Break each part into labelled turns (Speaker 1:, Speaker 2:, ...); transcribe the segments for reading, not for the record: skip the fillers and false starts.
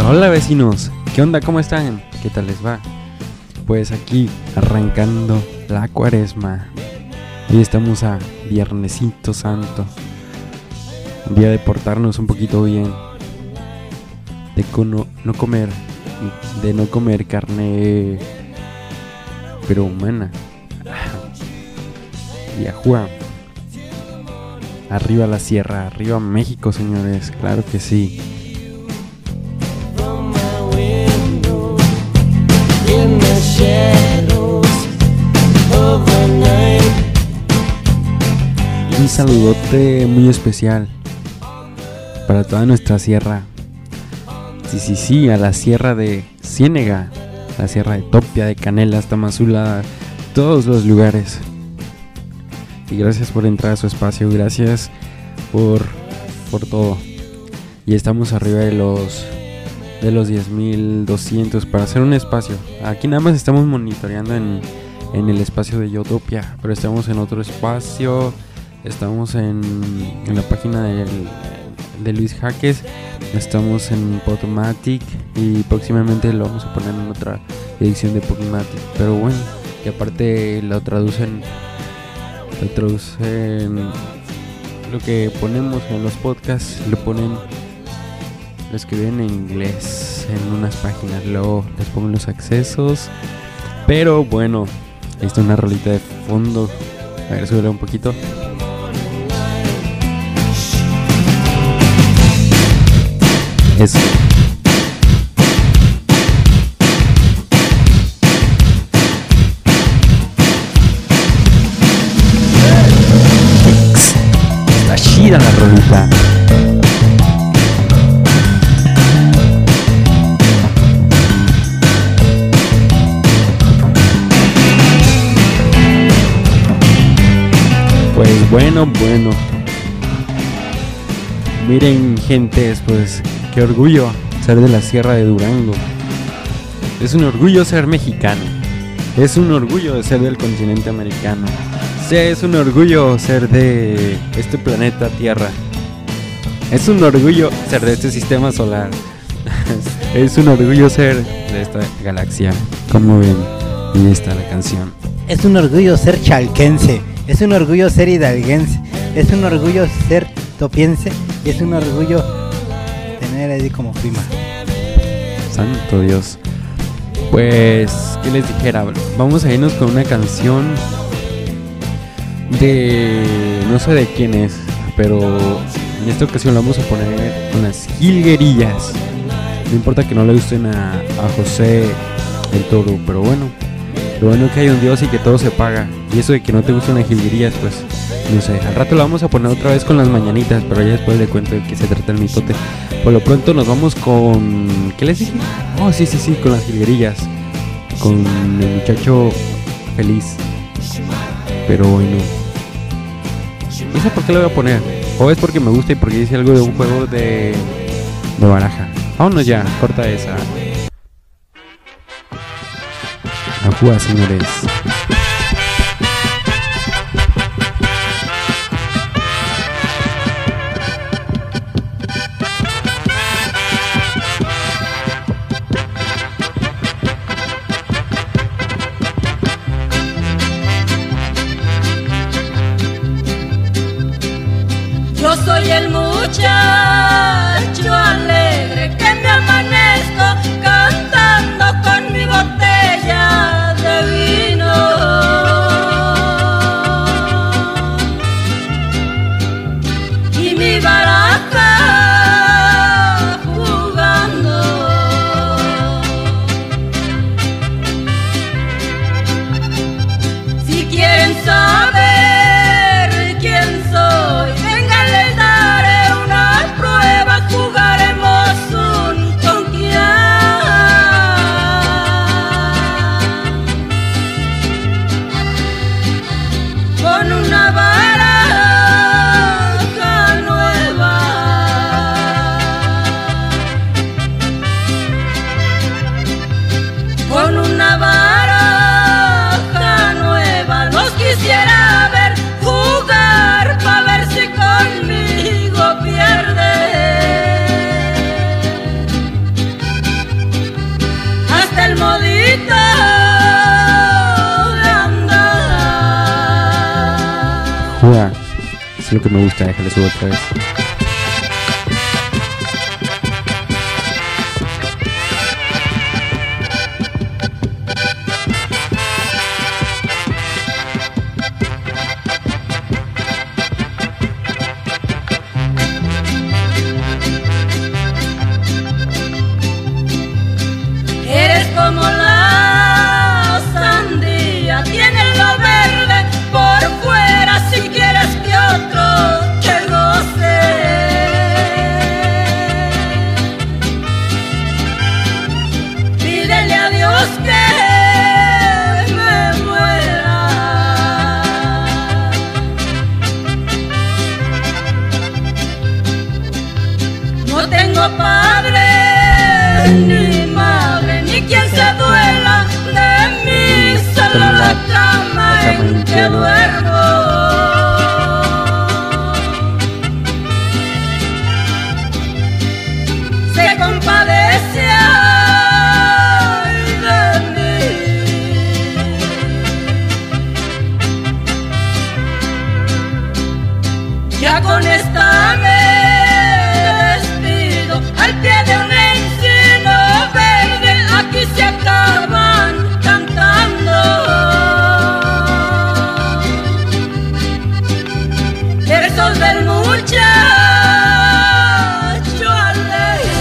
Speaker 1: Hola vecinos, ¿qué onda? ¿Cómo están? ¿Qué tal les va? Pues aquí arrancando la cuaresma. Hoy estamos a Viernesito Santo, un día de portarnos un poquito bien, de no comer carne pero humana. Y ajua. Arriba la sierra, arriba México, señores, claro que sí. Un saludote muy especial para toda nuestra sierra. Sí, a la sierra de Ciénega, la sierra de Topia, de Canelas, Tamazula, todos los lugares. Y gracias por entrar a su espacio, gracias por todo. Y estamos arriba de los 10.200 para hacer un espacio. Aquí nada más estamos monitoreando en el espacio de Yotopia, pero estamos en otro espacio. Estamos en la página de Luis Jaques. Estamos en Podomatic y próximamente lo vamos a poner en otra edición de Podomatic. Pero bueno, y aparte lo traducen lo que ponemos en los podcasts, lo escriben en inglés en unas páginas, luego les pongo los accesos. Pero bueno, ahí está una rolita de fondo. A ver, súbela un poquito. Eso. Está chida la rolita. Pues bueno. Miren, gentes, pues qué orgullo ser de la Sierra de Durango. Es un orgullo ser mexicano. Es un orgullo ser del continente americano. Sí, es un orgullo ser de este planeta Tierra. Es un orgullo ser de este sistema solar. Es un orgullo ser de esta galaxia. Como ven, ahí está la canción.
Speaker 2: Es un orgullo ser chalquense. Es un orgullo ser hidalguense. Es un orgullo ser topiense. Y es un orgullo tener ahí como prima.
Speaker 1: Santo Dios. Pues, ¿qué les dijera? Vamos a irnos con una canción de... no sé de quién es, pero en esta ocasión la vamos a poner con las Jilguerillas. No importa que no le gusten a José el Toro, pero bueno. Lo bueno que hay un Dios y que todo se paga. Y eso de que no te gustan las jilguerillas, pues no sé, al rato la vamos a poner otra vez con las mañanitas, pero ya después le cuento de qué se trata el mitote. Por lo pronto nos vamos con... ¿qué les dije? Oh, sí, con las jilguerillas. Con el muchacho feliz. Pero bueno. ¿Y esa por qué la voy a poner? O es porque me gusta y porque dice algo de un juego de baraja. Vámonos ya, corta esa. Ajúa, señores.
Speaker 3: Yo soy el muchacho alegre que me amanezco cantando con mi botella de vino. Y mi baraja jugando. Si quieren saber quién soy, les daré unas pruebas, jugaremos
Speaker 1: es lo que me gusta. Déjale subo otra vez.
Speaker 3: Eres como la sandía, tienes lo verde por fuera, si quieres que otro te goce. Pídele a Dios que me muera. No tengo padre ni madre, ni quien se duela de mí, solo la cama en que duermo. Se compadece ay, de mí. Ya con esta me despido, al pie de un encino verde, aquí se acaban cantando versos del muchacho alegre.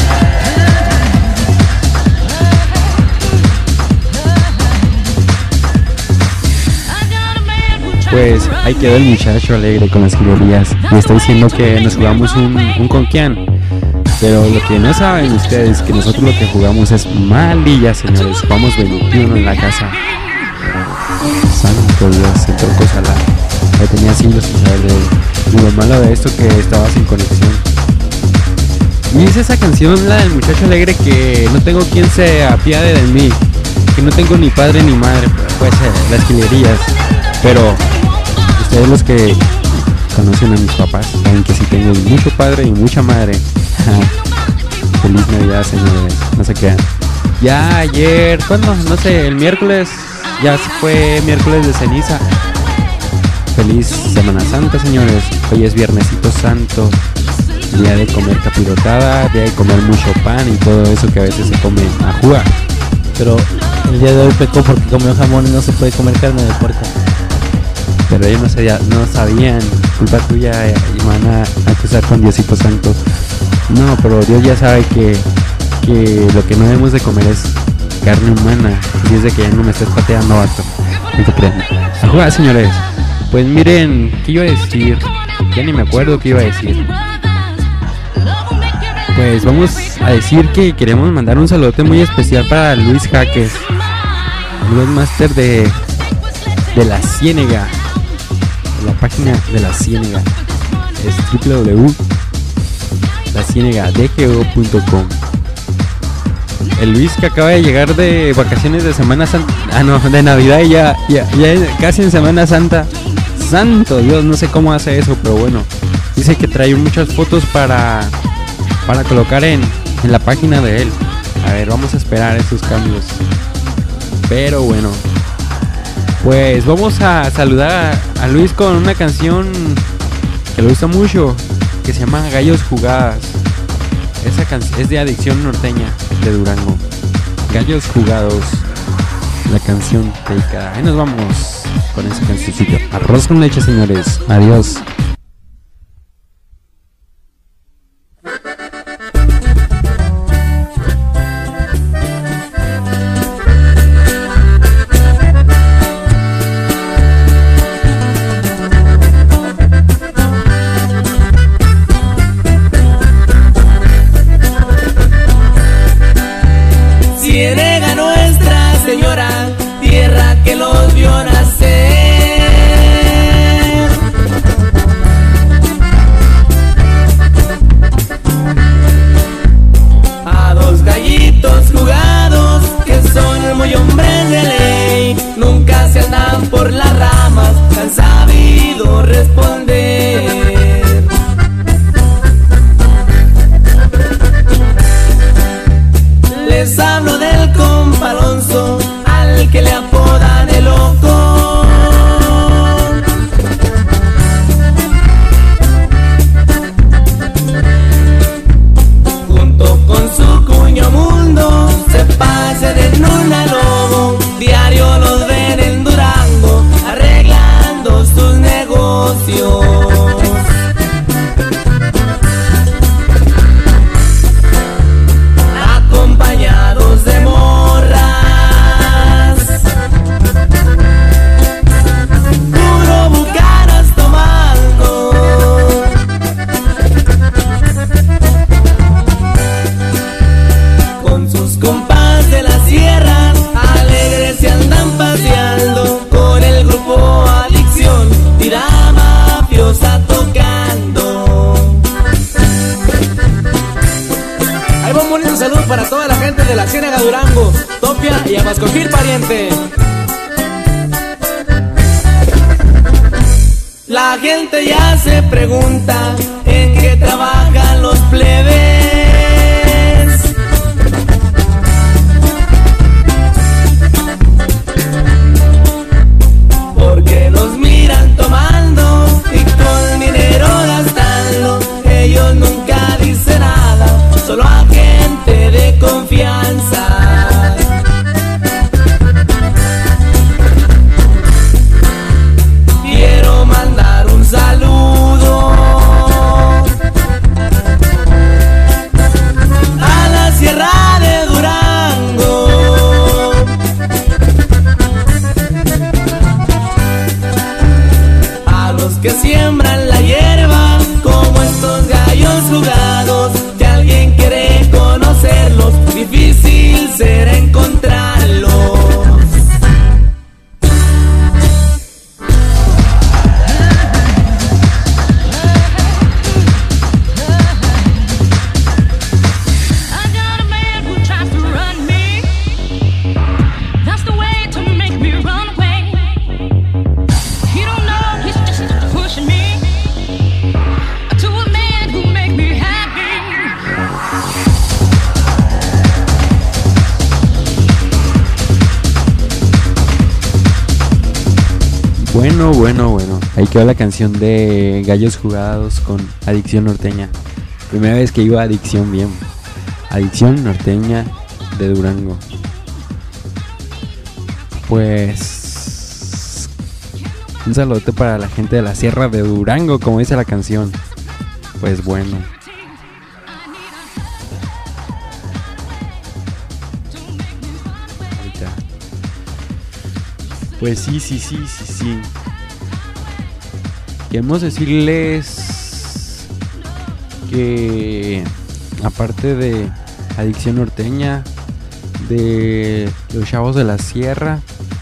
Speaker 1: Pues ahí quedó el muchacho alegre con las gilerías. Me está diciendo que nos jugamos un conquian. Pero lo que no saben ustedes es que nosotros lo que jugamos es malilla, señores. Jugamos 21 en la casa. Santo Dios, entró cosa la tenía siglos sin saber de él. Y lo malo de esto que estaba sin conexión. Y es esa canción, la del muchacho alegre, que no tengo quien se apiade de mí, que no tengo ni padre ni madre, pues las gilerías. Pero ustedes los que conocen a mis papás saben que sí tengo mucho padre y mucha madre. Feliz Navidad, señores, no se crean. Ya ayer, ¿cuándo? No sé, el miércoles, ya fue miércoles de ceniza. Feliz Semana Santa, señores. Hoy es Viernesito Santo, día de comer capirotada, día de comer mucho pan y todo eso que a veces se come a jugar.
Speaker 4: Pero el día de hoy pecó porque comió jamón y no se puede comer carne de puerco.
Speaker 1: Pero ellos no sabían, culpa tuya, y van a acusar con Diosito Santo. No, pero Dios ya sabe que lo que no debemos de comer es carne humana. Y es de que ya no me estés pateando, vato. No te crean. A jugar, señores. Pues miren, ¿qué iba a decir? Ya ni me acuerdo qué iba a decir. Pues vamos a decir que queremos mandar un saludote muy especial para Luis Jaques, el Master de La Ciénega. La página de La Ciénega es www.lacienegadgo.com. El Luis, que acaba de llegar de vacaciones de Semana Santa, de Navidad, y ya casi en Semana Santa. Santo Dios, no sé cómo hace eso, pero bueno, dice que trae muchas fotos para colocar en la página de él. A ver, vamos a esperar esos cambios. Pero bueno, pues vamos a saludar a Luis con una canción que le gusta mucho, que se llama Gallos Jugadas. Esa canción es de Adicción Norteña de Durango. Gallos Jugados, la canción dedicada. Ahí nos vamos con ese cancioncito. Arroz con leche, señores. Adiós.
Speaker 5: Ciénega Nuestra Señora, tierra que los vio nacer. acompañados de morras, puro bucanas tomando, con sus compas de la sierra, alegres se andan paseando, con el grupo Adicción, tira mafiosa tocando. Ahí va un bonito saludo para toda la gente de la Ciénaga Durango, Topia y Amascojil pariente. La gente ya se pregunta en qué trabajan los plebes, porque nos miran tomando y con dinero gastando. Ellos nunca dicen nada, solo a gente de confianza. Quiero mandar un saludo a la Sierra de Durango, a los que siembran la hierba, como estos gallos jugados, que alguien quiere conocerlos, difícil será encontrarlos.
Speaker 3: I got a man who tries to run me. That's the way to make me run away. He don't know he's just pushing me to a man who make me happy.
Speaker 1: Bueno. Ahí quedó la canción de Gallos Jugados con Adicción Norteña. Primera vez que iba a Adicción bien. Adicción Norteña de Durango. Pues un saludote para la gente de la Sierra de Durango, como dice la canción. Pues bueno. Ahorita. Pues sí. Queremos decirles que aparte de Adicción Norteña, de los Chavos de la Sierra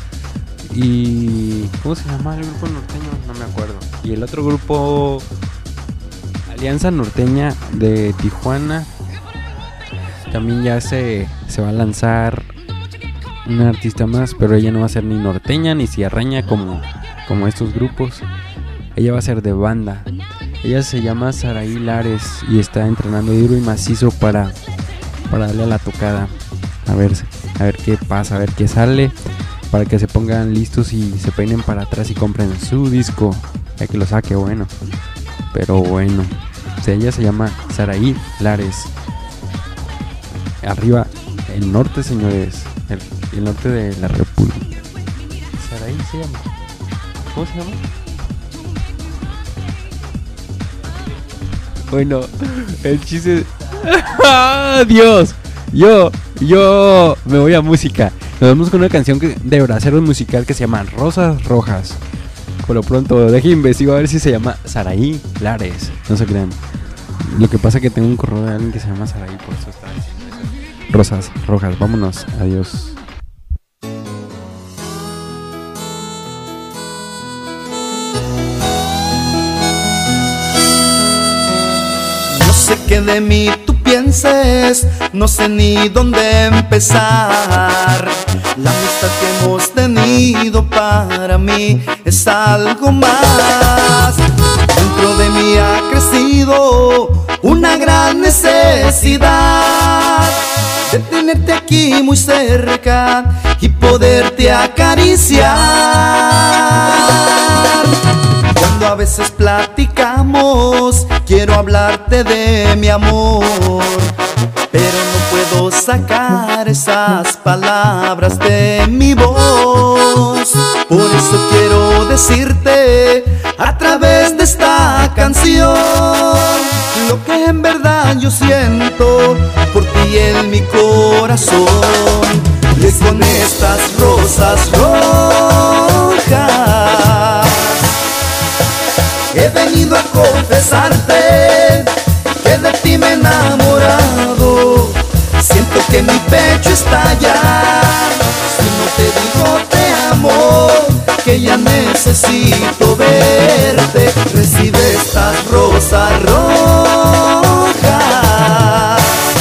Speaker 1: y ¿cómo se llama el grupo norteño? No me acuerdo. Y el otro grupo, Alianza Norteña de Tijuana, también ya se va a lanzar una artista más, pero ella no va a ser ni norteña ni sierreña como estos grupos. Ella va a ser de banda. Ella se llama Saraí Lares y está entrenando duro y macizo para darle a la tocada. A ver qué pasa, a ver qué sale, para que se pongan listos y se peinen para atrás y compren su disco, ya que lo saque, bueno. Pero bueno, ella se llama Saraí Lares. Arriba, el norte, señores, el norte de la República. Saraí se llama. ¿Cómo se llama? Bueno, el chiste. Dios, yo me voy a música. Nos vemos con una canción de Braceros Musical que se llama Rosas Rojas. Por lo pronto, deje investigar a ver si se llama Saraí Lares. No se crean. Lo que pasa es que tengo un correo de alguien que se llama Saraí, por eso está diciendo eso. Rosas Rojas, vámonos, adiós.
Speaker 6: No sé qué de mí tú pienses, no sé ni dónde empezar. La amistad que hemos tenido para mí es algo más. Dentro de mí ha crecido una gran necesidad de tenerte aquí muy cerca y poderte acariciar. Cuando a veces platicamos, quiero hablarte de mi amor, pero no puedo sacar esas palabras de mi voz. Por eso quiero decirte a través de esta canción lo que en verdad yo siento por ti en mi corazón. Y con estas rosas rojas he venido a confesarte que de ti me he enamorado. Siento que mi pecho estalla si no te digo te amo, que ya necesito verte. Recibe estas rosas rojas,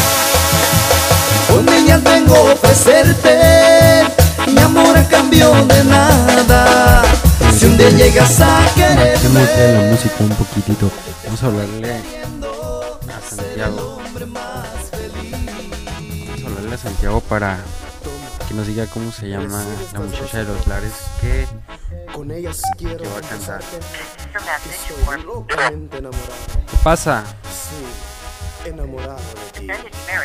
Speaker 6: con ellas vengo a ofrecerte mi amor a cambio de nada. Si un día llegas a quererme,
Speaker 1: Dejemos de la música un poquitito. Vamos a hablarle a Santiago. Vamos a hablarle a Santiago para que nos diga cómo se llama la muchacha de los lares que va a cantar. ¿Qué pasa?
Speaker 6: Enamorado de ti.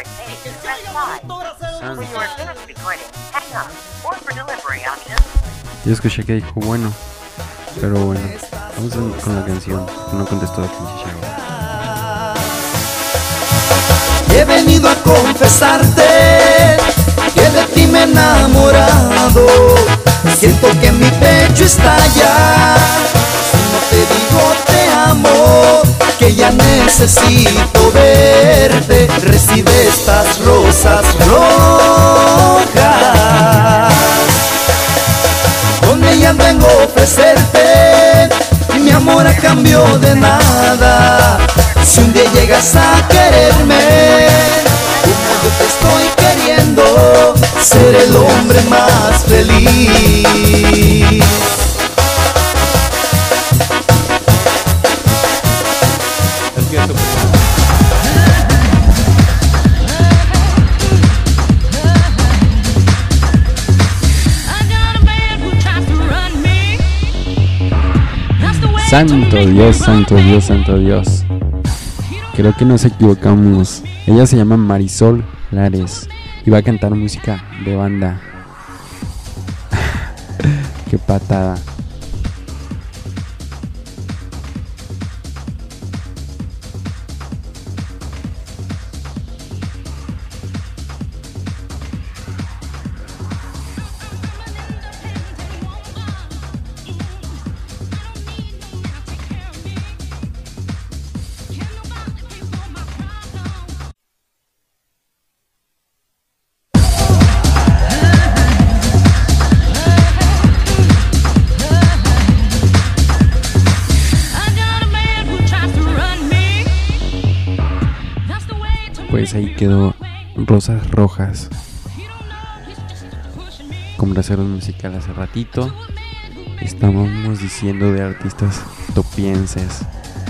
Speaker 1: Yo escuché que dijo bueno, pero bueno, vamos con la canción. No contestó la pinche chavo.
Speaker 6: He venido a confesarte que de ti me he enamorado. Siento que mi pecho estalla si no te digo te amo, que ya necesito verte. Recibe estas rosas rojas, con ellas vengo a ofrecerte mi amor a cambio de nada. Si un día llegas a quererme como yo te estoy queriendo, seré el hombre más feliz.
Speaker 1: Santo Dios, santo Dios, santo Dios. Creo que nos equivocamos. Ella se llama Marisol Lares y va a cantar música de banda. Qué patada. Pues ahí quedó Rosas Rojas con Braceros Musical. Hace ratito estábamos diciendo de artistas topienses.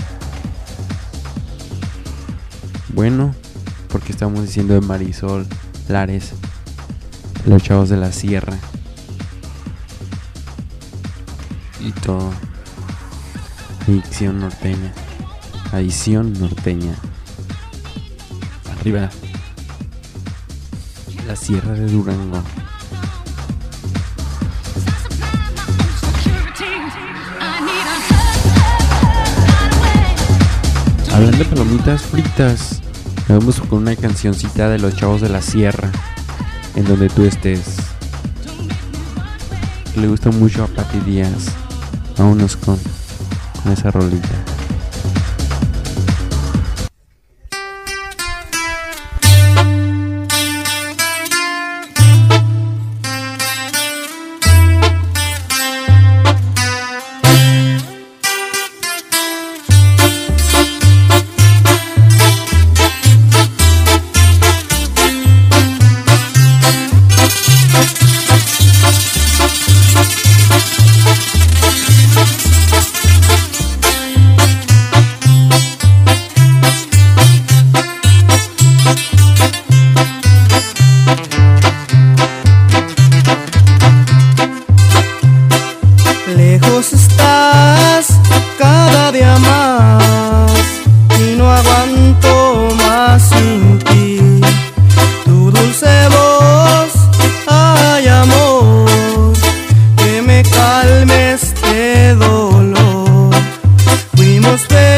Speaker 1: Bueno, porque estábamos diciendo de Marisol Lares, Los Chavos de la Sierra y todo. Adicción norteña. Adición norteña. Arriba, la Sierra de Durango. Hablando de palomitas fritas, nos vamos con una cancioncita de Los Chavos de la Sierra, En Donde Tú Estés. Le gusta mucho a Pati Díaz. Vámonos con esa rolita.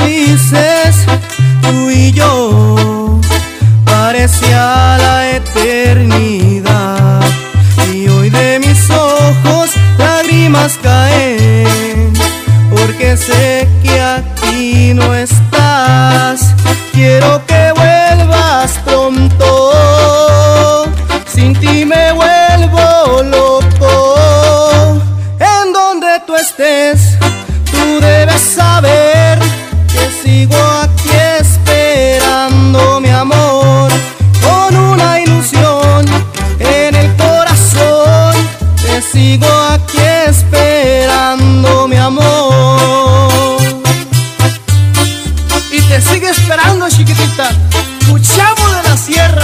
Speaker 6: felices, tú y yo, parecía la eternidad. Y hoy de mis ojos lágrimas caen, porque sé que aquí no estás. Quiero que vuelvas pronto, sin ti me vuelvo loco. En donde tú estés, tú debes saber que sigo aquí esperando, mi amor, con una ilusión en el corazón. Te sigo aquí esperando, mi amor. Y te sigue esperando, chiquitita, tu chavo de la sierra.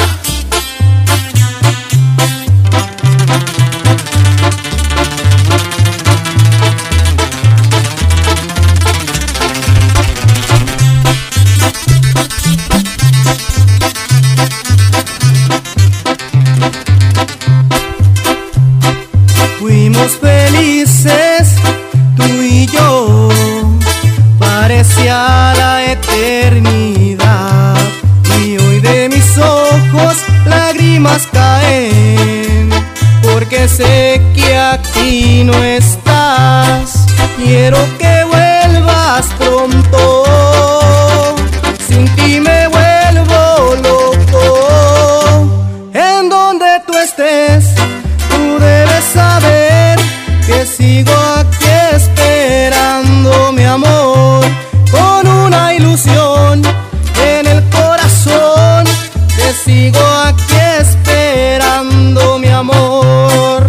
Speaker 6: Fuimos felices, tú y yo, parecía la eternidad. Y hoy de mis ojos lágrimas caen, porque sé que aquí no estás. Quiero que vuelvas pronto, sin ti me vuelvo loco. En donde tú estés, tú debes saber que sigo aquí esperando, mi amor, con una ilusión en el corazón. Te sigo aquí esperando, mi amor.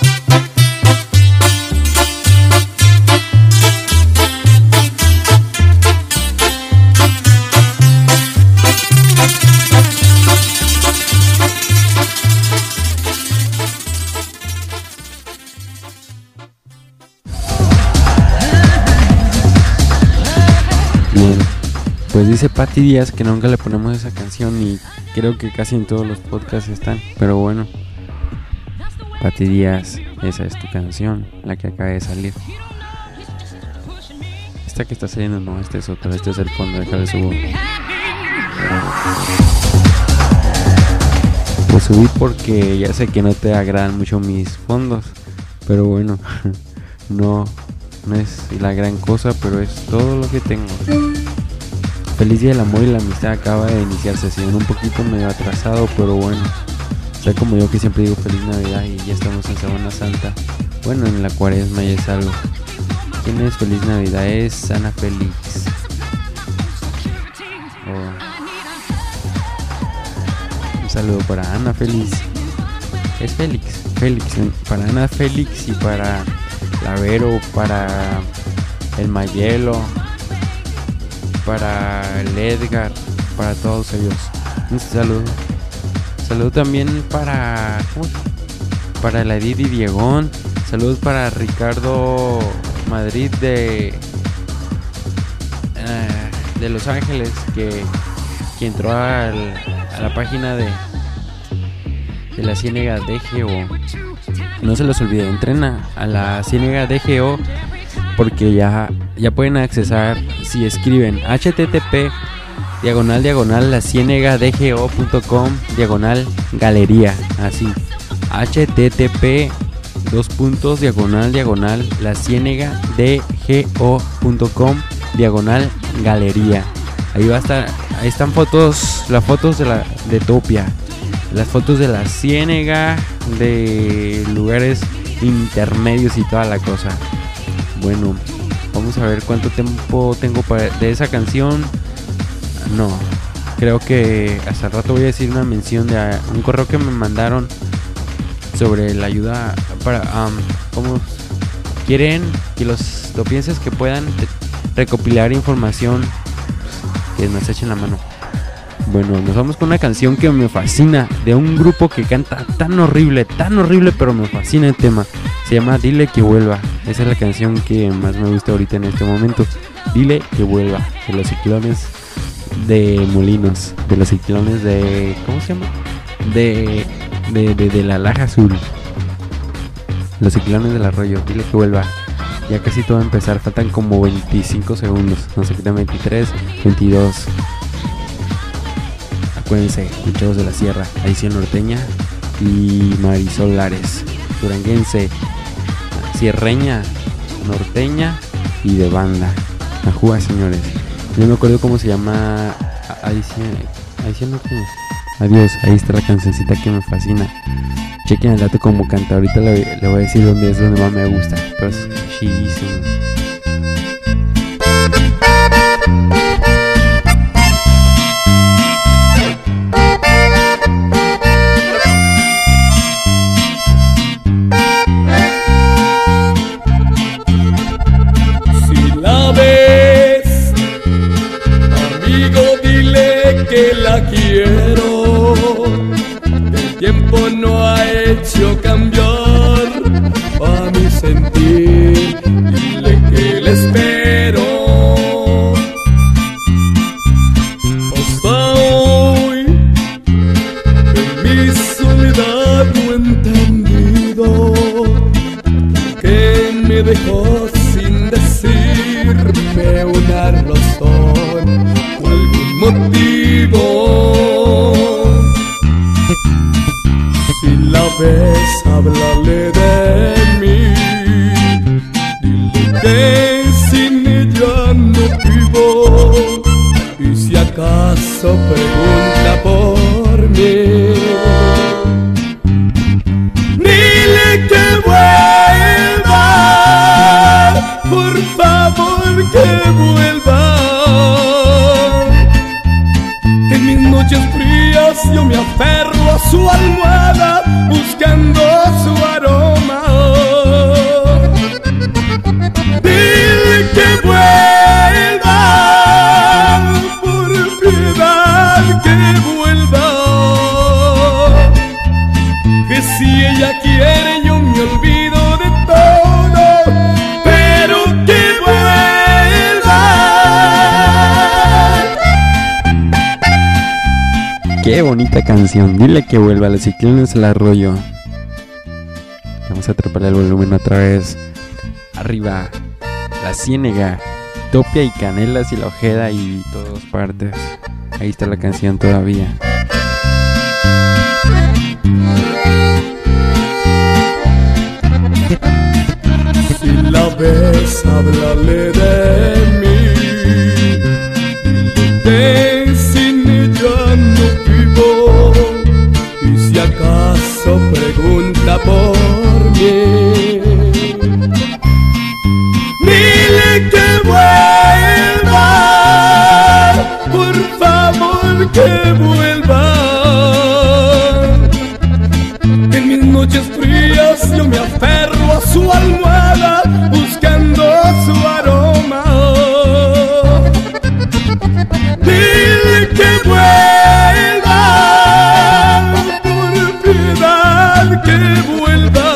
Speaker 1: Bien, pues dice Pati Díaz que nunca le ponemos esa canción y creo que casi en todos los podcasts están, pero bueno, Pati Díaz, esa es tu canción, la que acaba de salir. Esta que está saliendo no, este es otro, este es el fondo, déjale subo. Pues subí porque ya sé que no te agradan mucho mis fondos, pero bueno, no es la gran cosa, pero es todo lo que tengo. Feliz Día del Amor y la Amistad acaba de iniciarse, si ven un poquito medio atrasado, pero bueno, sea como yo que siempre digo Feliz Navidad y ya estamos en Semana Santa. Bueno, en la Cuaresma ya es algo. ¿Quién es Feliz Navidad? Es Ana Félix. Un saludo para Ana Félix. Es Félix, para Ana Félix y para Lavero, para el Mayelo, para el Edgar, para todos ellos. Un saludo. Saludo también para la Edith y Diegón. Saludos para Ricardo Madrid de Los Ángeles, que entró a la página de la Ciénega DGO. No se los olvide, entren a la Ciénega DGO, porque ya pueden accesar, si escriben http://lacienegadgo.com/galería, así, http://lacienegadgo.com/galería. Ahí va a estar, ahí están las fotos de Topia, las fotos de la Ciénega, de lugares intermedios y toda la cosa. Bueno, vamos a ver cuánto tiempo tengo de esa canción. No, creo que hasta el rato voy a decir una mención de un correo que me mandaron sobre la ayuda para cómo quieren que los topienses que puedan recopilar información, que nos echen la mano. Bueno, nos vamos con una canción que me fascina, de un grupo que canta tan horrible, pero me fascina el tema. Se llama Dile que vuelva. Esa es la canción que más me gusta ahorita en este momento. Dile que vuelva, de los Ciclones de Molinos, de los Ciclones de... ¿cómo se llama? De la Laja Azul. Los Ciclones del Arroyo. Dile que vuelva. Ya casi todo va a empezar, faltan como 25 segundos. No se quitan 23, 22. Acuérdense, Chavos de la Sierra, Adición Norteña y Marisol Lares. Duranguense, sierreña, norteña y de banda. Ajúa, señores. No me acuerdo cómo se llama. Adición Norteña. Adiós, ahí está la cancioncita que me fascina. Chequen el dato como canta. Ahorita le voy a decir dónde es donde más me gusta. Pero es chidísimo.
Speaker 7: Si la ves, amigo, dile que la quiero. El tiempo no ha hecho cambiar a mi sentir. Dile que le espero. Hasta hoy, en mi soledad no he entendido que me dejó sin decirme una razón o algún motivo. Si la ves, háblale de mí. Dile que sin ella no vivo. Y si acaso pregunta por mí, dile que vuelva. Por favor, que vuelva. En mis noches frías yo me aferro a su almohada buscando su aroma. Dile que vuelva, por piedad que vuelva. Que si ella quiere yo me olvido de todo, pero que vuelva.
Speaker 1: Qué bonita canción. Dile que vuelva. Los Ciclones del Arroyo. Vamos a treparle el volumen otra vez. Arriba, La Ciénega, Topia y Canelas y La Ojeda y todas partes. Ahí está la canción todavía.
Speaker 7: Si la ves, háblale de mí. Dile que sin ella no vivo. Y si acaso pregunta por mí, dile que vuelva. Por favor, que vuelva. En mis noches frías yo me aferro a su almohada buscando su aroma. Dile que vuelva, por piedad que vuelva.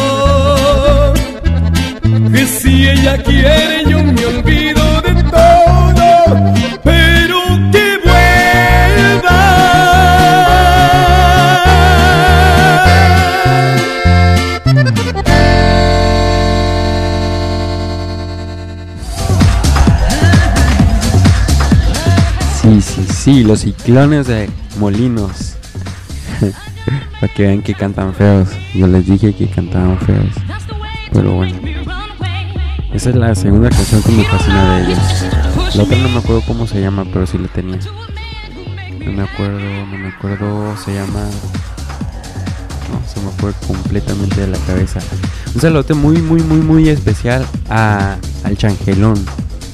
Speaker 7: Que si ella quiere yo me olvido de todo, pero que vuelva.
Speaker 1: Sí, Los Ciclones de Molinos. Para que vean que cantan feos. Yo les dije que cantaban feos. Pero bueno, esa es la segunda canción que me fascina de ellos. La otra no me acuerdo cómo se llama, pero sí la tenía. No me acuerdo, se llama... No, se me fue completamente de la cabeza. Un saludo muy especial al Changelón.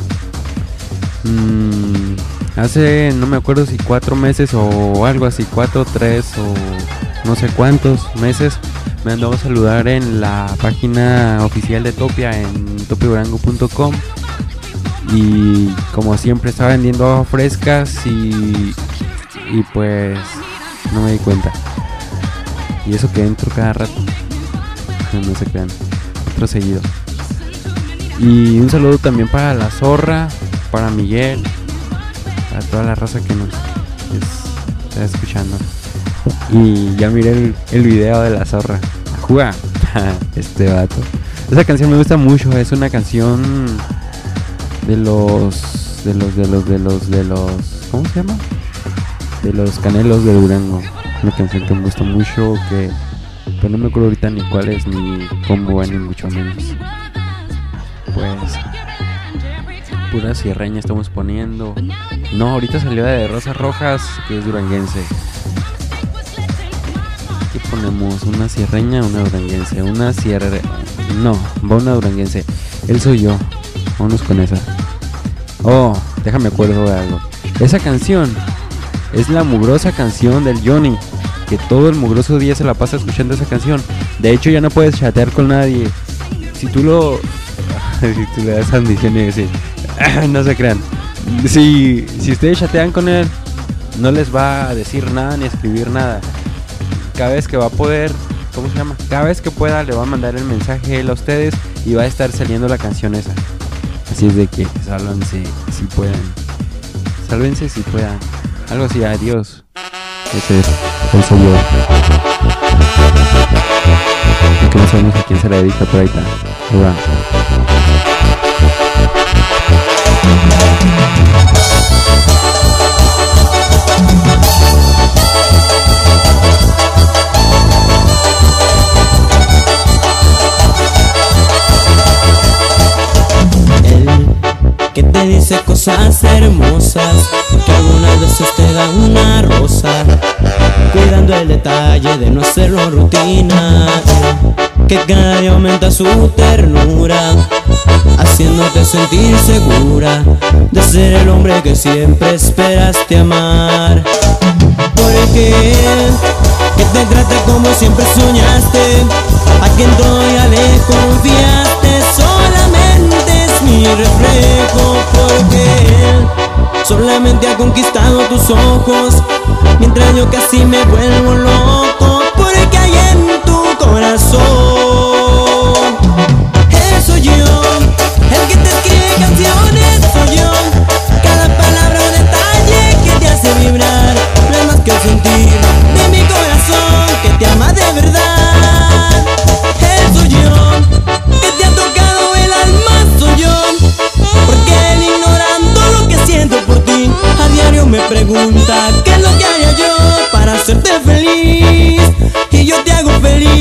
Speaker 1: Hace, no me acuerdo si 4 meses o algo así, 4, 3 o no sé cuántos meses, me andó a saludar en la página oficial de Topia, en topiadurango.com. Y como siempre estaba vendiendo aguas frescas y pues no me di cuenta. Y eso que entro cada rato, no se crean, otro seguido. Y un saludo también para La Zorra, para Miguel, para toda la raza que nos está escuchando. Y ya miré el video de La Zorra. Juga este vato. Esa canción me gusta mucho. Es una canción de los ¿cómo se llama? De los Canelos de Durango. Una canción que me gusta mucho, que pues no me acuerdo ahorita ni cuál es, ni cómo va, ni mucho menos. Pues pura sierreña estamos poniendo. No, ahorita salió de Rosas Rojas, que es duranguense. Aquí ponemos una sierreña, una duranguense. No, va una duranguense. Él soy yo. Vámonos con esa. Oh, déjame acuerdo de algo. Esa canción es la mugrosa canción del Johnny, que todo el mugroso día se la pasa escuchando esa canción. De hecho ya no puedes chatear con nadie. Si tú le das ambición y decir, no se crean. Si ustedes chatean con él, no les va a decir nada ni a escribir nada. Cada vez que va a poder, ¿cómo se llama? Cada vez que pueda le va a mandar el mensaje él a ustedes y va a estar saliendo la canción esa. Así es de que sálvense si puedan. Sálvense si puedan. Algo así, adiós. Ese es el soy yo. Porque no sabemos a quién se la dedica, pero ahí está. Ahí va.
Speaker 5: Que te dice cosas hermosas, que algunas veces te da una rosa, cuidando el detalle de no hacerlo rutina, que cada día aumenta su ternura, haciéndote sentir segura de ser el hombre que siempre esperaste amar. Porque que te trate como siempre soñaste, a quien todavía le confiaste, solamente es mi reflejo. Porque él solamente ha conquistado tus ojos, mientras yo casi me vuelvo loco, porque hay en tu corazón. Él soy yo, el que te escribe canciones, soy yo, cada palabra o detalle que te hace vibrar, no es más que el sentir de mi corazón que te ama de verdad. Él soy yo, que te ha tocado el alma, soy yo, porque él, ignorando lo que siento por ti, a diario me pregunta qué es lo que haría yo para hacerte feliz, y yo te hago feliz.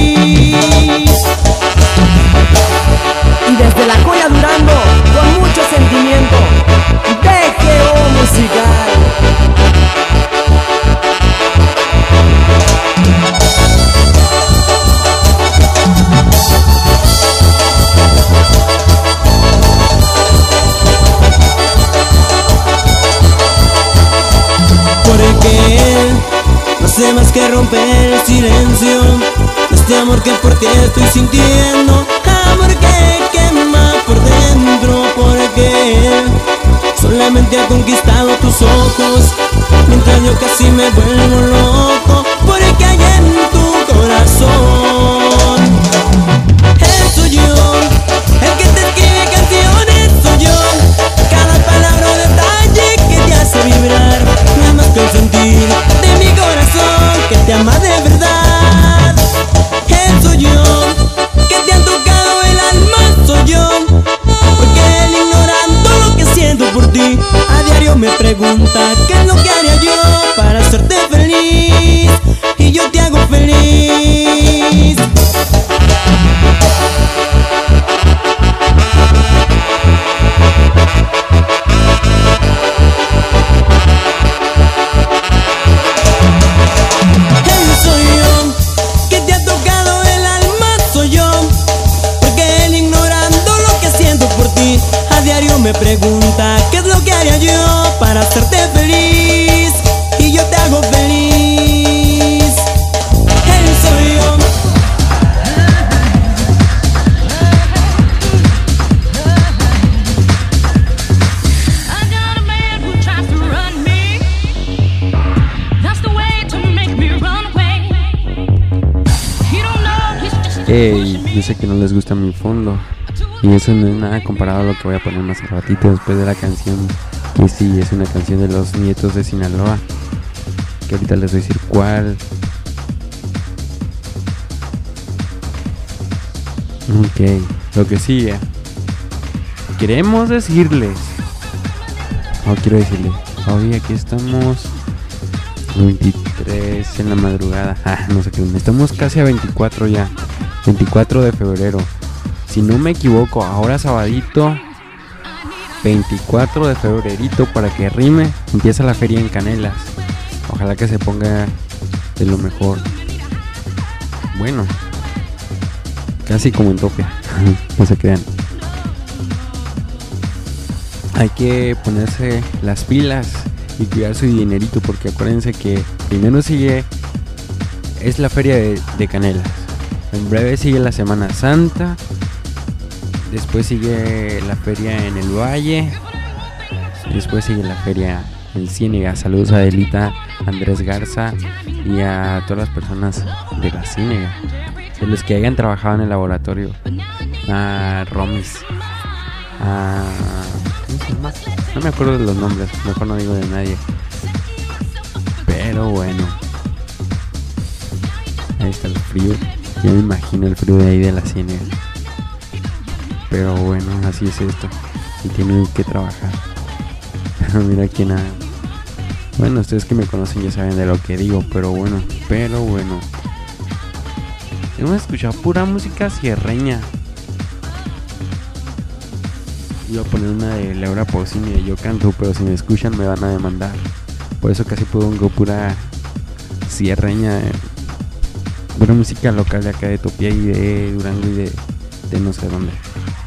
Speaker 8: Y desde la Coya Durango, con mucho sentimiento, DGO Musical.
Speaker 5: Porque no sé más que romper el silencio de este amor que por ti estoy sintiendo, amor que quema por dentro. Porque solamente ha conquistado tus ojos, mientras yo casi me vuelvo loco, porque hay en tu corazón. Él soy yo, el que te escribe canciones, soy yo, cada palabra o detalle que te hace vibrar, nada más que el sentir de mi corazón que te ama de verdad. Él soy yo, que te han tocado el alma, soy yo, porque él, ignorando lo que siento por ti, a diario me pregunta qué es lo que haría yo para hacerte feliz, y yo te hago feliz. Él soy yo, que te ha tocado el alma, soy yo, porque él, ignorando lo que siento por ti, a diario me pregunta qué es lo que haría yo para hacerte feliz, y yo te hago feliz. Él soy yo.
Speaker 3: I got a man who tries to run me. That's the way to make me run away. He don't know he's just
Speaker 1: Ey, yo sé que no les gusta mi fondo, y eso no es nada comparado a lo que voy a poner más al ratito después de la canción. Que sí, es una canción de los Nietos de Sinaloa, que ahorita les voy a decir cuál. Ok, lo que sigue. Queremos decirles, o quiero decirles, hoy aquí estamos 23 en la madrugada. No sé qué, estamos casi a 24 ya. 24 de febrero. Si no me equivoco, ahora sabadito 24 de febrerito, para que rime, empieza la feria en Canelas. Ojalá que se ponga de lo mejor. Bueno, casi como en Topia. No se crean. Hay que ponerse las pilas y cuidar su dinerito, porque acuérdense que primero es la feria de Canelas. En breve sigue la Semana Santa. Después sigue la feria en el Valle. Después sigue la feria en Ciénega. Saludos a Adelita, Andrés Garza y a todas las personas de la Ciénega, de los que hayan trabajado en el laboratorio. A Romis, a... ¿cómo se llama? No me acuerdo de los nombres, mejor no digo de nadie. Pero bueno, ahí está el frío. Ya me imagino el frío de ahí de la Ciénega. Pero bueno, así es esto. Y tienen que trabajar. Mira quién ha... Bueno, ustedes que me conocen ya saben de lo que digo. Pero bueno. Hemos escuchado pura música sierreña. Iba a poner una de Laura Pausini de Yo Canto, pero si me escuchan me van a demandar. Por eso casi pongo pura sierreña. Pura música local de acá de Topia y de Durango y de no sé dónde.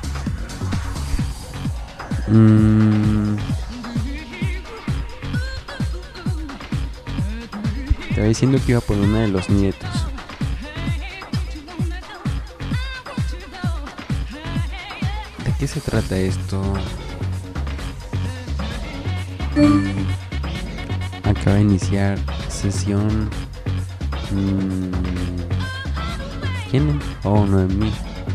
Speaker 1: Estaba diciendo que iba a poner una de Los Nietos. ¿De qué se trata esto? Acaba de iniciar sesión. ¿Quién? Oh, Noemí.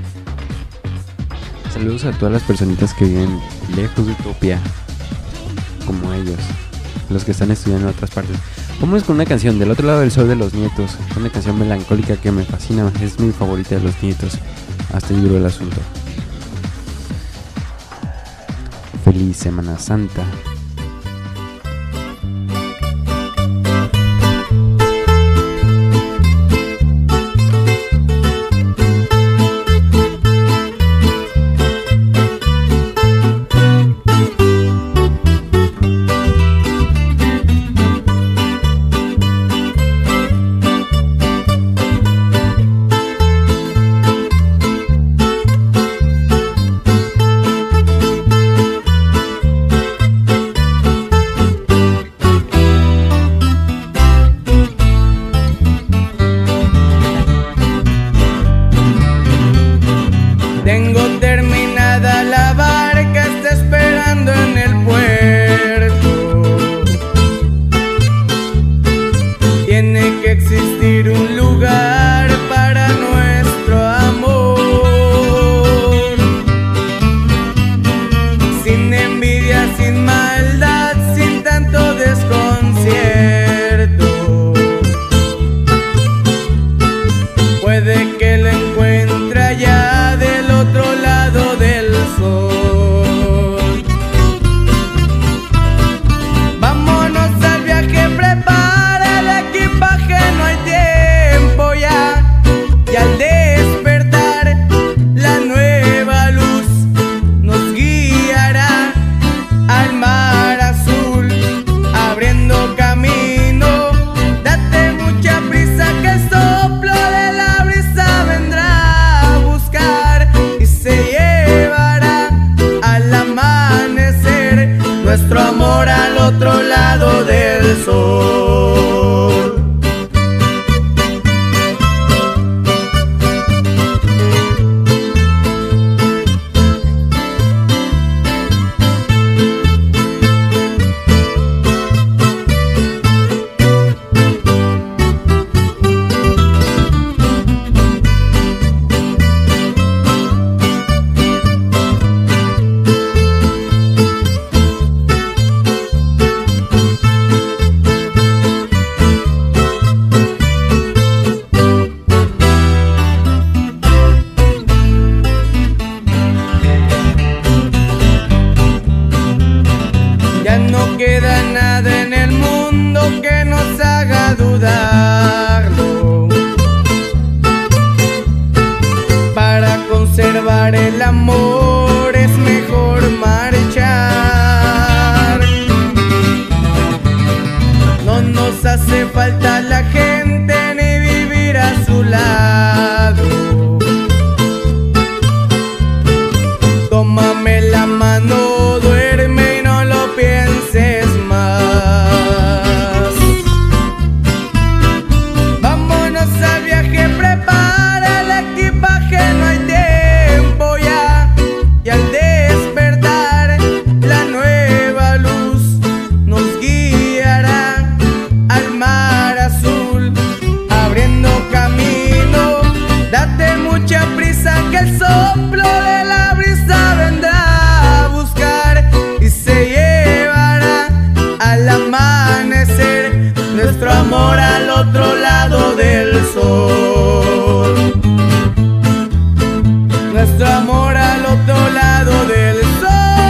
Speaker 1: Saludos a todas las personitas que viven lejos de Utopia, como ellos, los que están estudiando en otras partes. Vámonos con una canción Del Otro Lado del Sol de Los Nietos, una canción melancólica que me fascina, es mi favorita de Los Nietos. Hasta ahí duró el asunto. Feliz Semana Santa.
Speaker 9: hace falta la gente ni vivir a su lado. Tómame la mano, duerme y no lo pienses más. Vámonos al viaje, prepara el equipaje, no hay tiempo ya. Y al despertar la nueva luz nos guiará al mar azul, abriendo camino. Date mucha prisa que el soplo de la brisa vendrá a buscar y se llevará al amanecer nuestro amor al otro lado del sol. Nuestro amor al otro lado del sol.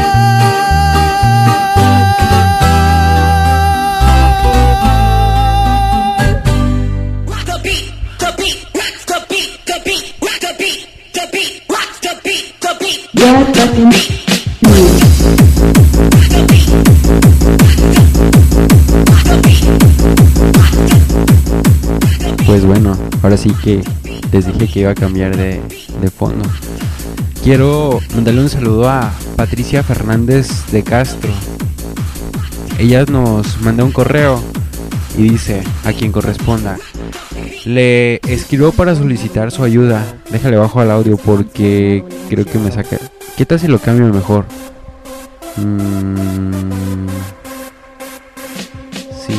Speaker 10: Rock the beat, the beat, rock the beat, the beat, rock the beat, the beat, rock the beat, the beat, rock the beat.
Speaker 1: Pues bueno, ahora sí que les dije que iba a cambiar de fondo. Quiero mandarle un saludo a Patricia Fernández de Castro. Ella nos manda un correo y dice, a quien corresponda: le escribo para solicitar su ayuda. Déjale bajo al audio porque creo que me saca. ¿Qué tal si lo cambio mejor? Sí.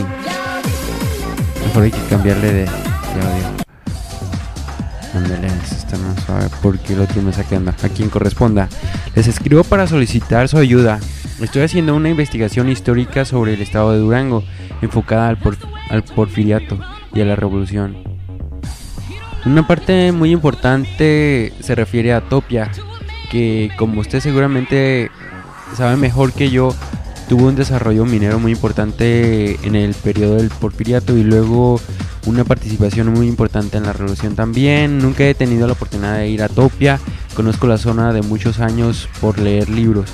Speaker 1: Mejor hay que cambiarle de audio. Ándale, está más suave porque el otro me saca anda. A quien corresponda. Les escribo para solicitar su ayuda. Estoy haciendo una investigación histórica sobre el estado de Durango, enfocada al porfiriato y a la revolución. Una parte muy importante se refiere a Topia, que como usted seguramente sabe mejor que yo, tuvo un desarrollo minero muy importante en el periodo del porfiriato y luego una participación muy importante en la revolución también. Nunca he tenido la oportunidad de ir a Topia, conozco la zona de muchos años por leer libros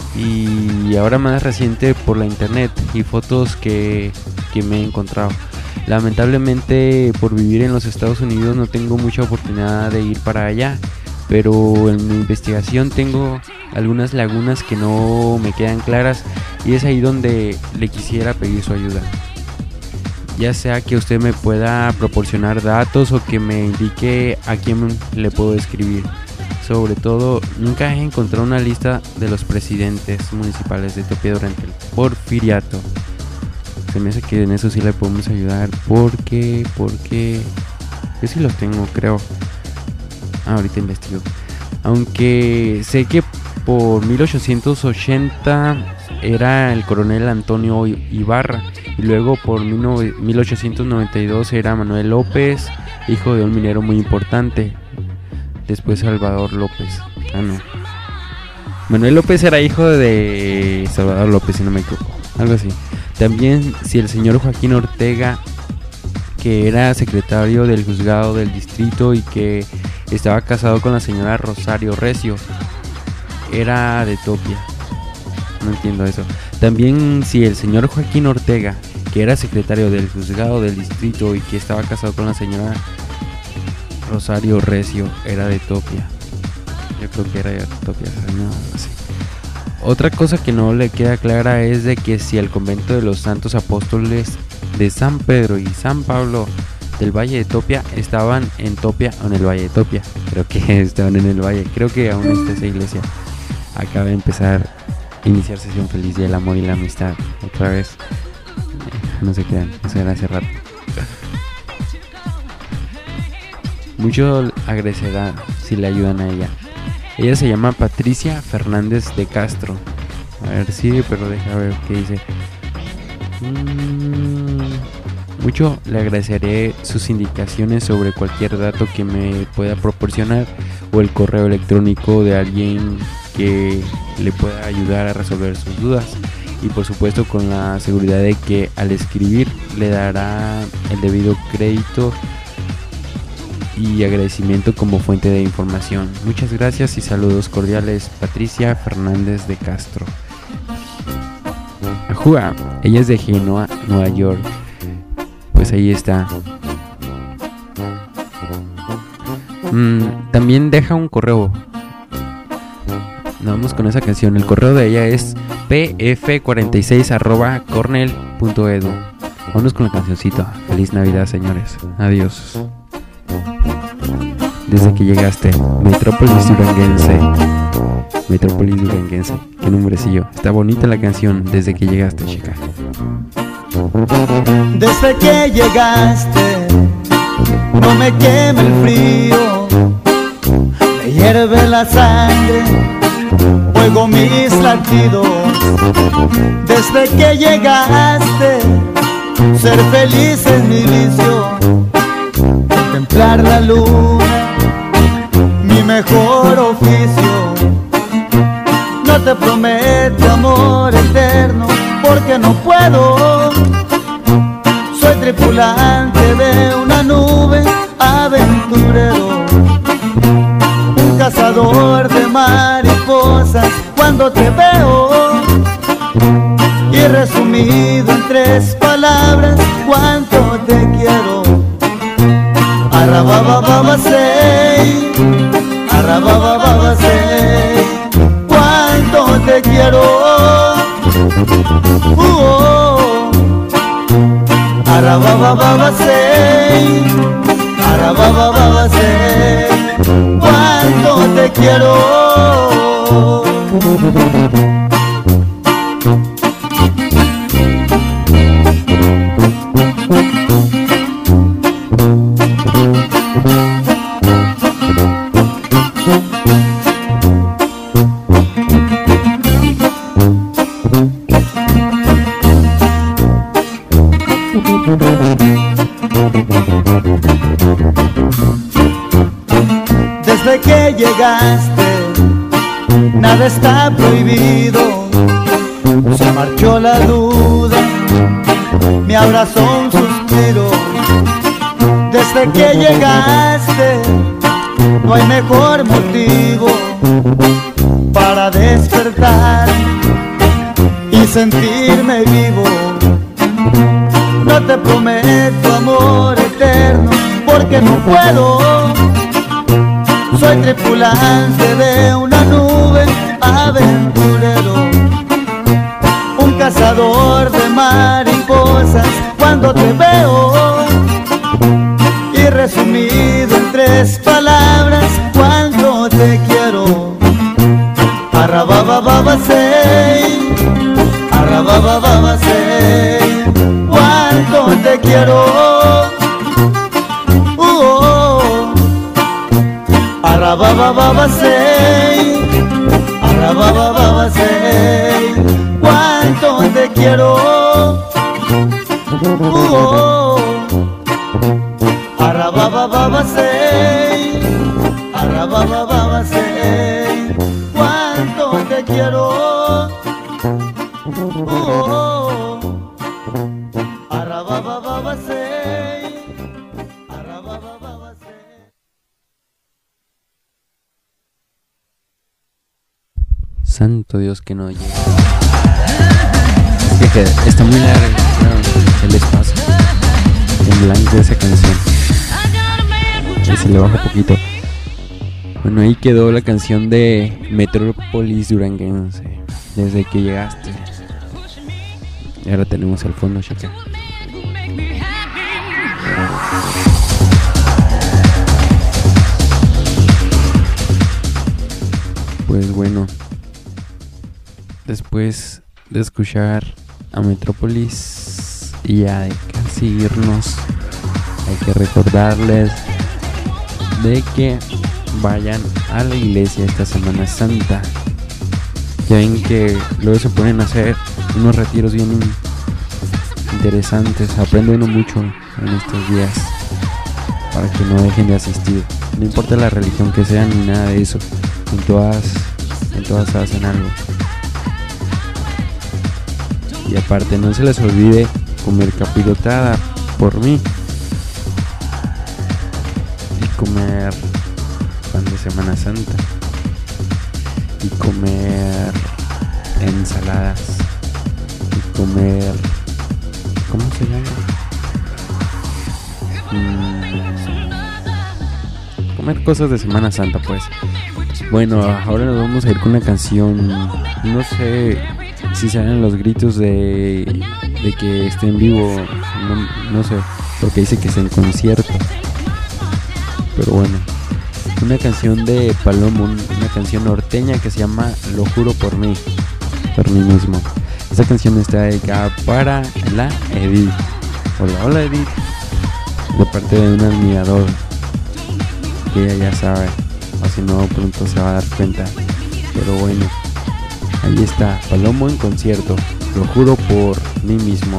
Speaker 1: y ahora más reciente por la internet y fotos que me he encontrado. Lamentablemente por vivir en los Estados Unidos no tengo mucha oportunidad de ir para allá, pero en mi investigación tengo algunas lagunas que no me quedan claras y es ahí donde le quisiera pedir su ayuda. Ya sea que usted me pueda proporcionar datos o que me indique a quién le puedo escribir. Sobre todo, nunca he encontrado una lista de los presidentes municipales de Topia durante el porfiriato. Se me hace que en eso sí le podemos ayudar porque yo sí los tengo, creo. Ahorita investigo. Aunque sé que por 1880 era el coronel Antonio Ibarra y luego por 1892 era Manuel López, hijo de un minero muy importante. Después Salvador López. No. Manuel López era hijo de Salvador López, si no me equivoco. Algo así. También si el señor Joaquín Ortega, que era secretario del juzgado del distrito y que estaba casado con la señora Rosario Recio, era de Topia. No entiendo eso. También si el señor Joaquín Ortega, que era secretario del juzgado del distrito y que estaba casado con la señora Rosario Recio, era de Topia. Yo creo que era de Topia, no, así. Otra cosa que no le queda clara es de que si el convento de los santos apóstoles de San Pedro y San Pablo del Valle de Topia estaban en Topia o en el Valle de Topia. Creo que estaban en el Valle. Creo que aún está esa iglesia. Acaba de empezar a iniciar sesión feliz y el amor y la amistad. Otra vez. No se quedan. Eso era hace rato. Mucho agradecerá si le ayudan a ella. Ella se llama Patricia Fernández de Castro. A ver, sí, pero deja ver qué dice. Mucho le agradeceré sus indicaciones sobre cualquier dato que me pueda proporcionar o el correo electrónico de alguien que le pueda ayudar a resolver sus dudas. Y por supuesto con la seguridad de que al escribir le dará el debido crédito y agradecimiento como fuente de información. Muchas gracias y saludos cordiales, Patricia Fernández de Castro. Ella es de Genoa, Nueva York. pues ahí está. También deja un correo. Vamos con esa canción. El correo de ella es pf46@cornell.edu. Vámonos con la cancioncita. Feliz Navidad, señores. Adiós. Desde que llegaste, Metrópolis Duranguense. Metrópolis Duranguense. Qué nombrecillo. Está bonita la canción. Desde que llegaste, chica.
Speaker 6: Desde que llegaste, no me quema el frío, me hierve la sangre, oigo mis latidos. Desde que llegaste, ser feliz es mi vicio, contemplar la luna, mi mejor oficio. No te prometo amor eterno, porque no puedo. Soy tripulante de una nube, aventurero, un cazador de mariposas cuando te veo. Y resumido en 3 palabras, cuánto te quiero. Arrababababasey, arrababababasey, cuánto te quiero. Arrababababasey, arrababababasey, cuánto te quiero. Desde que llegaste, nada está prohibido. Se marchó la duda, me abrazó un suspiro. Desde que llegaste, no hay mejor motivo para despertar y sentirme vivo. No te prometo amor eterno, porque no puedo. Soy tripulante de una nube, aventurero, un cazador de mariposas cuando te veo. Y resumido en 3 palabras, cuánto te quiero. Arrababababasey, arrababababasey, cuánto te quiero. Arrababababasey, arrababababasey, cuánto te quiero. Arrababababasey, arrababababasey, cuánto te quiero. Arrababababasey, arrababababasey.
Speaker 1: Santo Dios que no llega. Es que está muy largo el espacio en blanco de esa canción. Y se le baja poquito. Bueno, ahí quedó la canción de Metrópolis Duranguense. Desde que llegaste. Y ahora tenemos el fondo, chica. Pues bueno, después de escuchar a Metrópolis y ya de casi irnos, hay que recordarles de que vayan a la iglesia esta Semana Santa. Ya ven que luego se ponen a hacer unos retiros bien interesantes, aprenden mucho en estos días para que no dejen de asistir. No importa la religión que sea ni nada de eso, en todas hacen algo. Y aparte no se les olvide comer capirotada por mí y comer pan de Semana Santa y comer ensaladas y comer, ¿cómo se llama? comer cosas de Semana Santa, pues. Bueno, ahora nos vamos a ir con una canción. No sé si salen los gritos de que esté en vivo. No sé, porque dice que es en concierto. Pero bueno, una canción de Palomo, una canción norteña que se llama Lo juro por mí mismo. Esta canción está dedicada para la Edith. Hola Edith, de parte de un admirador que ella ya sabe, o si no pronto se va a dar cuenta. Pero bueno, ahí está, Palomo en concierto, Lo juro por mí mismo.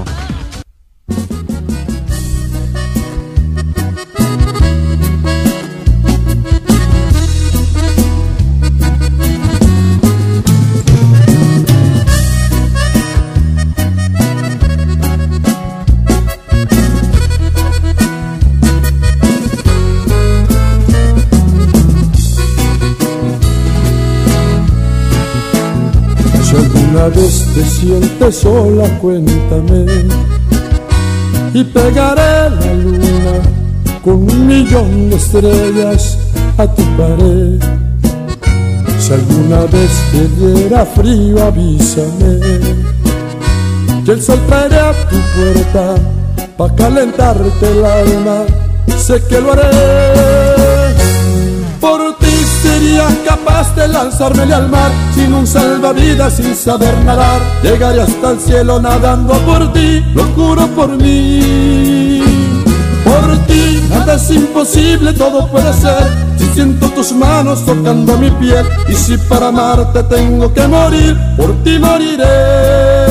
Speaker 11: Una vez te sientes sola, cuéntame, y pegaré la luna con 1.000.000 de estrellas a tu pared. Si alguna vez te diera frío, avísame, que el sol traeré a tu puerta pa' calentarte el alma. Sé que lo haré. Por ti sería capaz de lanzármele al mar sin un salvavidas, sin saber nadar. Llegaré hasta el cielo nadando por ti, lo juro por mí. Por ti nada es imposible, todo puede ser. Si siento tus manos tocando mi piel, y si para amarte tengo que morir, por ti moriré.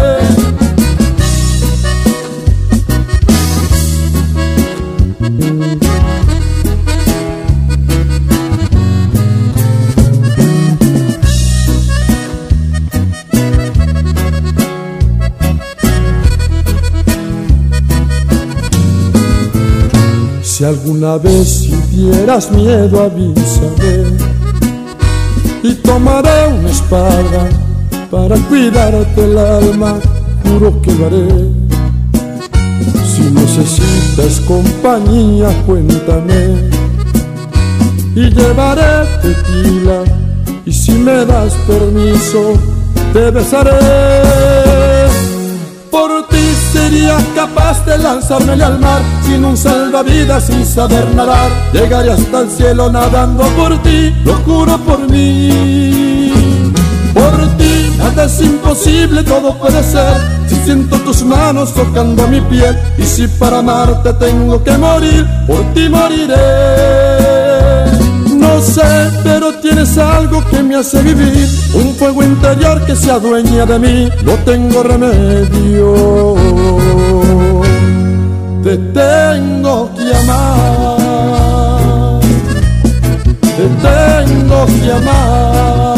Speaker 11: Si alguna vez sintieras miedo, avísame, y tomaré una espada para cuidarte el alma, juro que lo haré. Si necesitas compañía, cuéntame, y llevaré tequila, y si me das permiso, te besaré. Por ti sería capaz de lanzármele al mar sin un salvavidas, sin saber nadar. Llegaré hasta el cielo nadando por ti, lo juro por mí. Por ti nada es imposible, todo puede ser. Si siento tus manos tocando mi piel, y si para amarte tengo que morir, por ti moriré. No sé, pero tienes algo que me hace vivir, un fuego interior que se adueña de mí. No tengo remedio, te tengo que amar, te tengo que amar.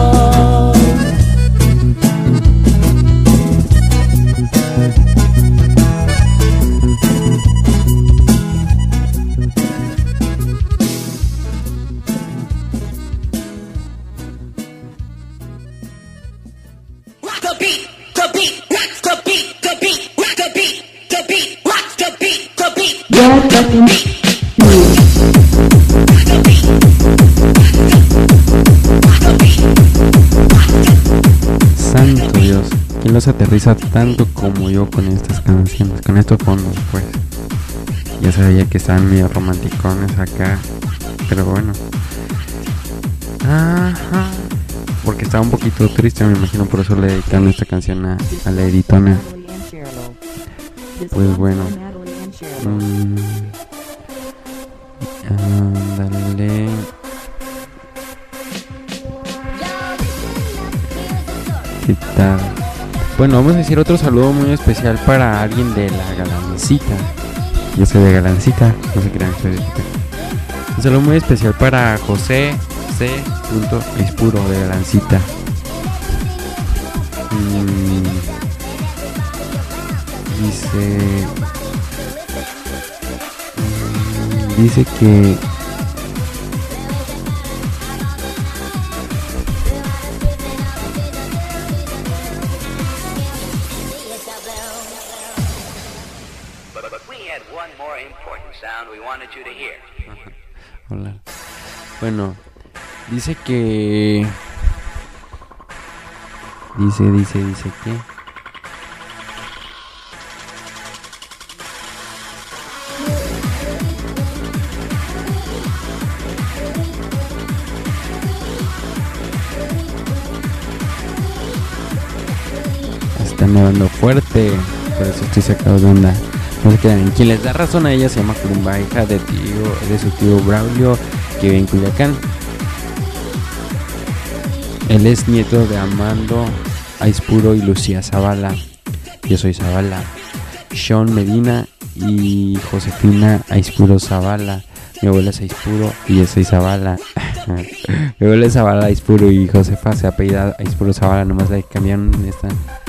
Speaker 1: Santo Dios, ¿quién los aterriza tanto como yo con estas canciones, con estos fondos? Pues ya sabía que estaban medio romanticones acá, pero bueno, ajá, porque estaba un poquito triste, me imagino, por eso le dedicaron esta canción a la Editona. Pues bueno, ándale. ¿Qué tal? Bueno, vamos a decir otro saludo muy especial para alguien de la Galancita. Yo soy de Galancita, no se crean, soy de Chica. Un saludo muy especial para José C. Espuro de Galancita. Dice que
Speaker 12: one more important sound we wanted you to hear.
Speaker 1: Hola. Bueno, dice que... Dice que... Está nevando fuerte, por eso estoy sacado de onda. No se quedan. Quien les da razón a ella se llama Columba, hija de su tío Braulio, que vive en Culiacán. Él es nieto de Armando Aispuro y Lucía Zavala. Yo soy Zavala. Sean Medina y Josefina Aispuro Zavala. Mi abuela es Aispuro y yo soy Zavala. Mi abuela es Zavala Aispuro y Josefa se apellida Aispuro Zavala. Nomás le cambiaron esta.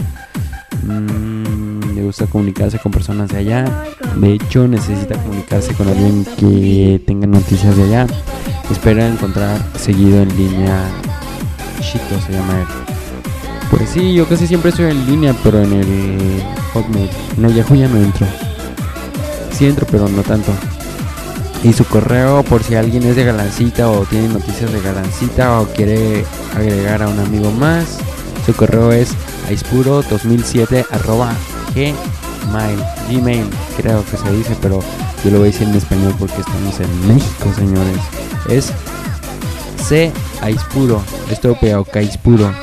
Speaker 1: Le gusta comunicarse con personas de allá. De hecho, necesita comunicarse con alguien que tenga noticias de allá. Espera encontrar seguido en línea. Chito se llama él. Pues sí, yo casi siempre estoy en línea, pero en el Hotmail. En el Yahoo ya no entro. Sí entro, pero no tanto. Y su correo, por si alguien es de Galancita o tiene noticias de Galancita o quiere agregar a un amigo más, su correo es aispuro2007@gmail, creo que se dice, pero yo lo voy a decir en español porque estamos en México, señores. Es C aispuro, esto pegado aispuro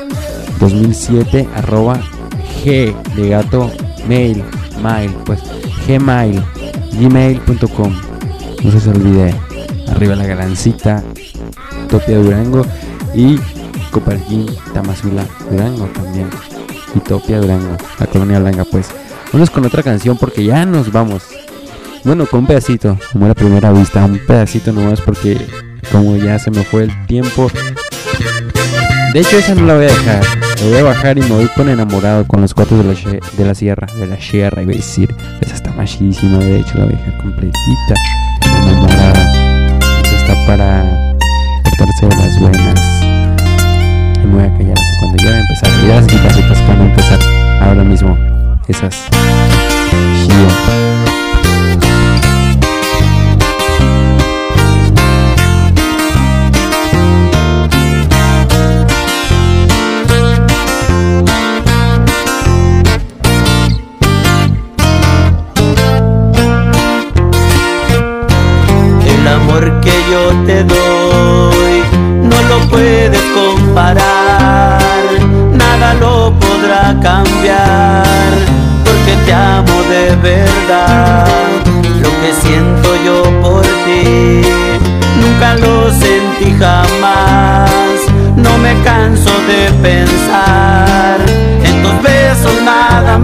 Speaker 1: 2007@g de gato mail, pues gmail.com. No se olvide, arriba la Galancita, Topia Durango y Copalquín, Tamazula, Durango también. Y Topia Durango, la colonia blanca. Pues vamos con otra canción porque ya nos vamos. Bueno, con un pedacito, como era primera vista, un pedacito nomás porque como ya se me fue el tiempo. De hecho esa no la voy a dejar, la voy a bajar y me voy con Enamorado, con los cuatro de la sierra, iba a decir. Esa está machísima, de hecho la voy a dejar completita. Enamorada, esa está para cortarse de las venas. Y me voy a callar hasta cuando ya va a empezar. Y las guitarritas van a empezar ahora mismo. Esas. Chido.
Speaker 5: Que yo te doy no lo puedes comparar, nada lo podrá cambiar, porque te amo de verdad. Lo que siento yo por ti nunca lo sentí jamás. No me canso de pensar en tus besos nada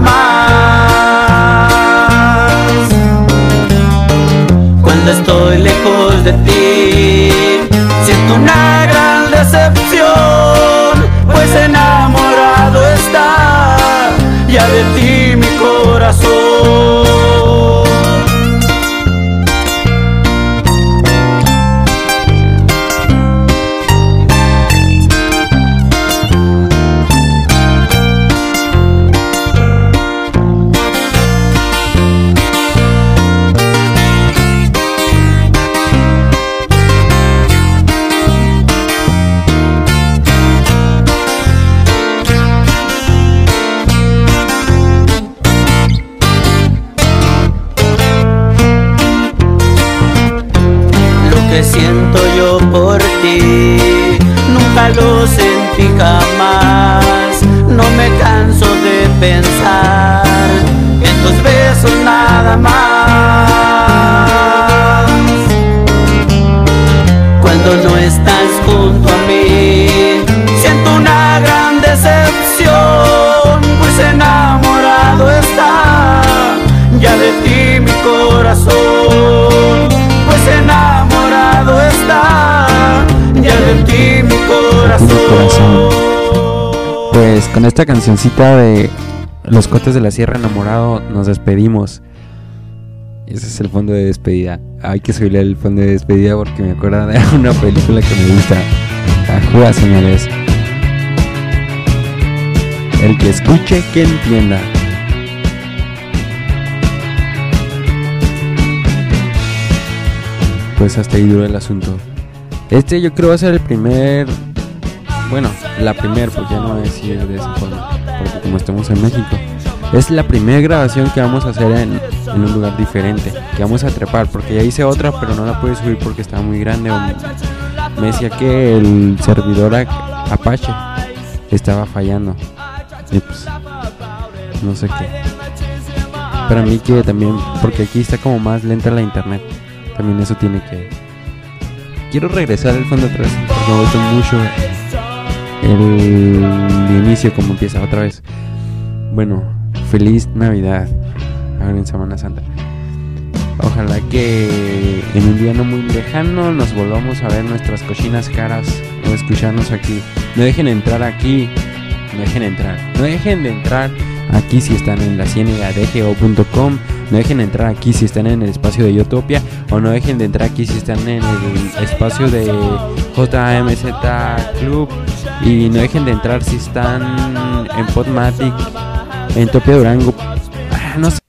Speaker 5: más. Cuando estoy lejos de ti, siento una gran decepción, pues enamorado está ya de ti mi corazón. Que siento yo por ti nunca lo sentí jamás. No me canso de pensar en tus besos nada más. Cuando no estás junto a mí siento una gran decepción, pues enamorado está ya de ti mi corazón, pues enamorado está ya de ti mi corazón.
Speaker 1: Pues con esta cancioncita de Los Cotes de la Sierra, Enamorado, nos despedimos. Ese es el fondo de despedida. Hay que subirle el fondo de despedida porque me acuerdo de una película que me gusta. Ajúa, señores. El que escuche, que entienda. pues hasta ahí duró el asunto. Este yo creo va a ser el primer, bueno, la primer, porque ya no voy a decir de esa forma, porque como estamos en México, es la primera grabación que vamos a hacer en un lugar diferente, que vamos a trepar, porque ya hice otra pero no la pude subir porque estaba muy grande, o me decía que el servidor Apache estaba fallando, y pues no sé qué. Para mí que también, porque aquí está como más lenta la internet, también eso tiene que... Quiero regresar al fondo otra vez, porque me gusta mucho el inicio, como empieza otra vez. Bueno, feliz Navidad, ahora en Semana Santa. Ojalá que en un día no muy lejano nos volvamos a ver nuestras cochinas caras o escucharnos aquí. No dejen entrar aquí, no dejen de entrar aquí si están en la ciénaga de geo.com, no dejen de entrar aquí si están en el espacio de Yotopia, o no dejen de entrar aquí si están en el espacio de JMZ Club, y no dejen de entrar si están en Podmatic, en Topia Durango, no sé.